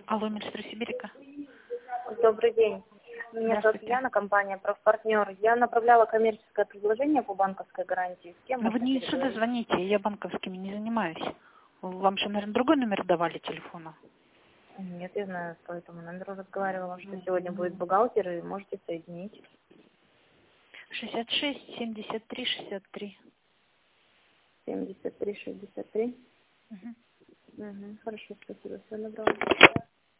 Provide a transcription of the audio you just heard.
Алло, Минстр Сибирика. Добрый день. Меня зовут Яна, компания «Профпартнер». Я направляла коммерческое предложение по банковской гарантии. С кем Но вы можно не сюда переговорить? звоните, я банковскими не занимаюсь. Вам же, наверное, другой номер давали телефона? Нет, я знаю, по этому номеру разговаривала, что сегодня будет бухгалтер, и можете соединить. 66 73 63. 73 63. Угу. Хорошо, спасибо. Всего доброго.